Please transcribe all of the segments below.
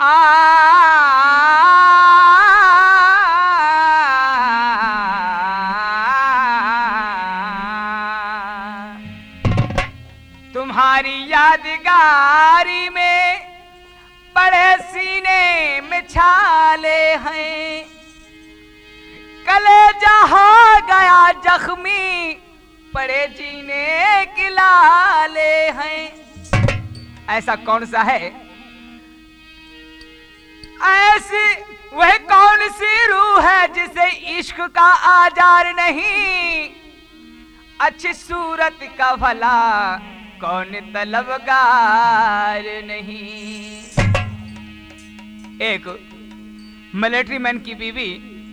तुम्हारी यादगारी में बड़े सीने में छाले हैं, कलेजा हो गया जख्मी, पड़े जीने की लाले हैं। ऐसा कौन सा है, ऐसी वह कौन सी रूह है जिसे इश्क का आजार नहीं, अच्छी सूरत का भला कौन तलबगार नहीं। एक मिलिट्री मैन की बीवी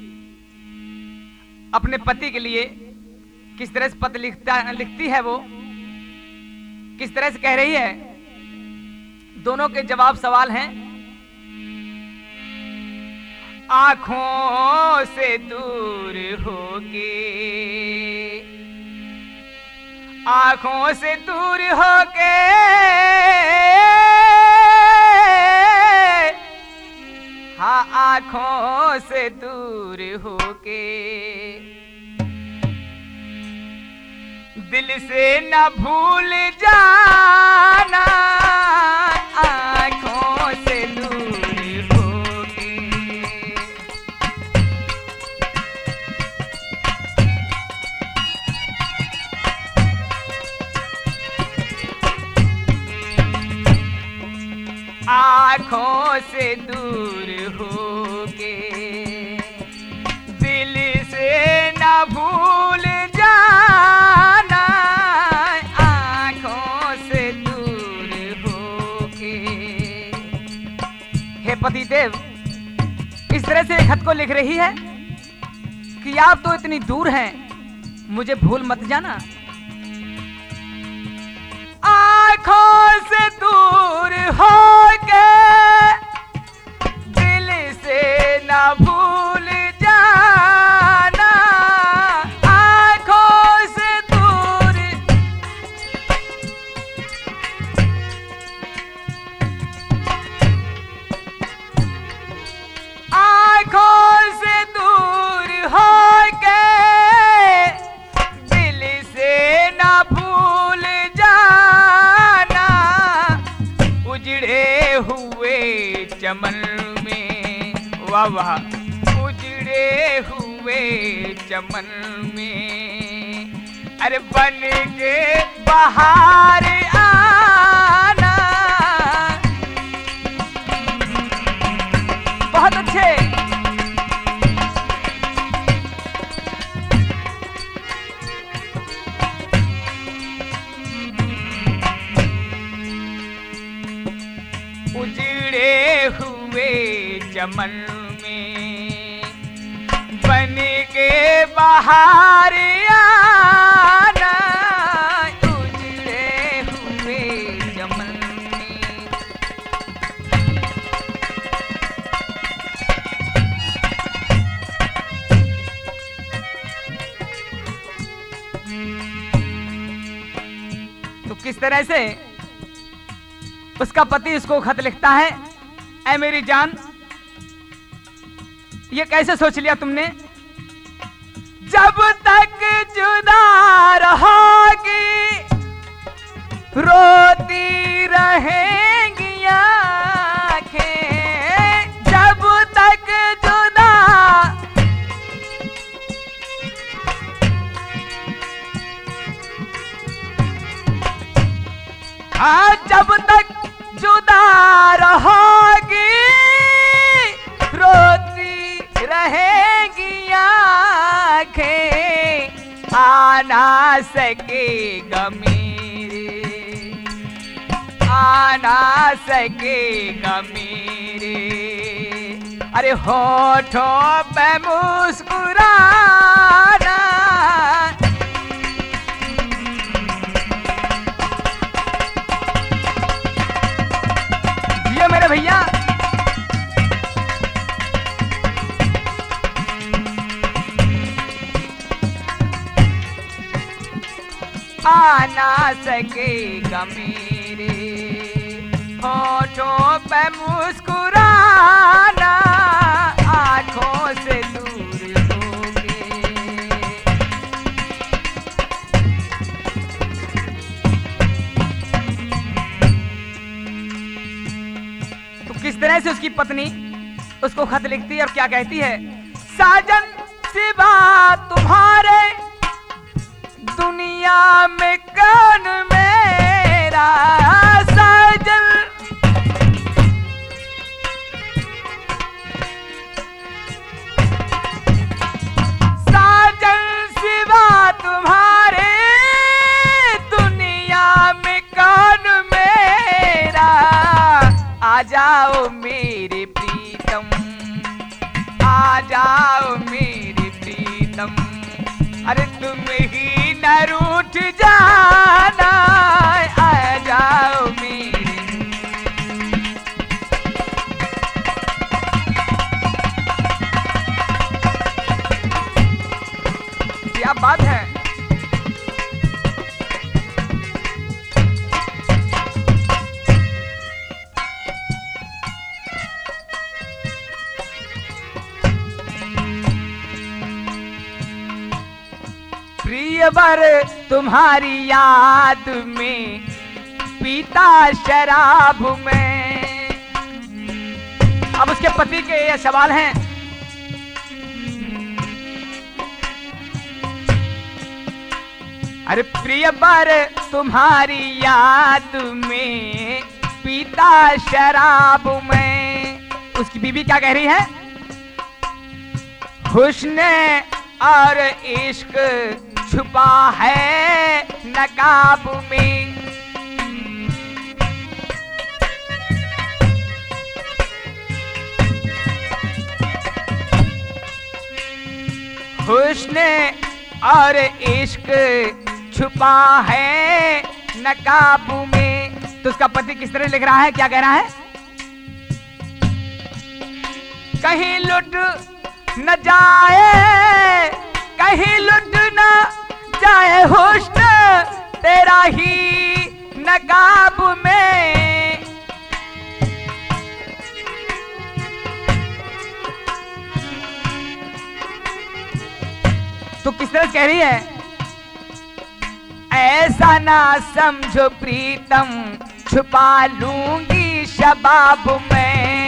अपने पति के लिए किस तरह से पत्र लिखती है, वो किस तरह से कह रही है, दोनों के जवाब सवाल हैं। आंखों से दूर होके, आंखों से दूर होके हाँ आंखों से दूर होके, दिल से न भूल जाना, आंखों से दूर होके। आंखों से दूर होके, दिल से न भूल जाना, आंखों से दूर होके। हे पतिदेव, इस तरह से खत को लिख रही है कि आप तो इतनी दूर हैं, मुझे भूल मत जाना। आंखों से दूर होके, दिल से न भूल जाना, आंखों से दूर। आंखों से दूर होके, दिल से न भूल जाना, उजड़े हुए चमन में, वाह वाह, उजड़े हुए चमन में, अरे बन के बाहर आना। बहुत अच्छे। उजड़े हुए चमन में, बन के बाहर आना, उजड़े हुए चमन में। तो किस तरह से उसका पति इसको खत लिखता है, ऐ मेरी जान, ये कैसे सोच लिया तुमने, जब तक जुदा रहोगी रोती रहेंगी आंखें, जब तक जुदा, हाँ जब तक जुदा रहोगी रोती रहेगी आंखें, आ ना सकेगा मेरे, आ ना सकेगा मेरे, अरे होठों पे मुस्कुराना। ये मेरे भैया, आ ना सकेगा मेरे होठों पे मुस्कुरा किस तरह से उसकी पत्नी उसको खत लिखती है और क्या कहती है? साजन सिवा तुम्हारे दुनिया में कौन मेरा साजन, साजन सिवा तुम्हारे दुनिया में कौन मेरा, आ जाओ मेरे प्रीतम, आ जाओ मेरे प्रीतम, अरे तुम ही न रूठ जाना, आ जाओ मेरे। क्या बात है। प्रियवर तुम्हारी याद में पीता शराब में। अब उसके पति के ये सवाल हैं, अरे प्रियवर तुम्हारी याद में पीता शराब में। उसकी बीवी क्या कह रही है? हुस्न और इश्क छुपा है नकाब में। हुस्न और इश्क छुपा है नकाब में। तो उसका पति किस तरह लिख रहा है, क्या कह रहा है? कहीं लुट न जाए, कहीं लुट न जाए हुस्न तेरा ही नकाब में। तो किस तरह कह रही है? ऐसा ना समझो प्रीतम छुपा लूंगी शबाब में।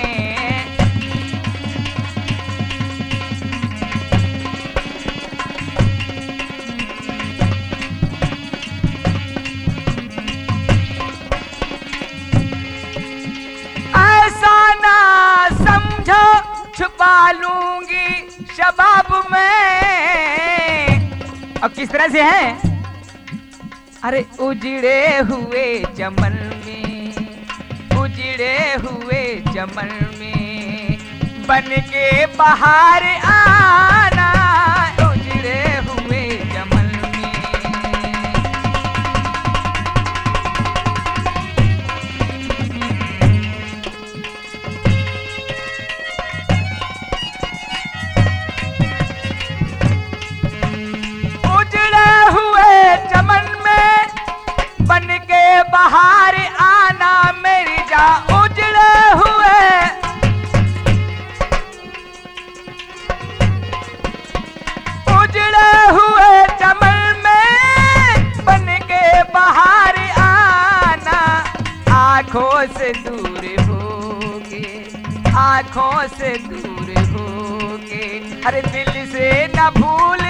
ऐसा ना समझो छुपा लूंगी शबाब में। अब किस तरह से है? अरे उजड़े हुए चमन में, उजड़े हुए चमन में बन के बाहर आना, उजड़े हुए चमन में। उजड़े हुए चमन बन के बाहर आना मेरी जा। उजड़े हुए, उजड़े हुए चमन में बन के बाहर आना। आंखों से दूर होके, आंखों से दूर होके, अरे दिल से न भूल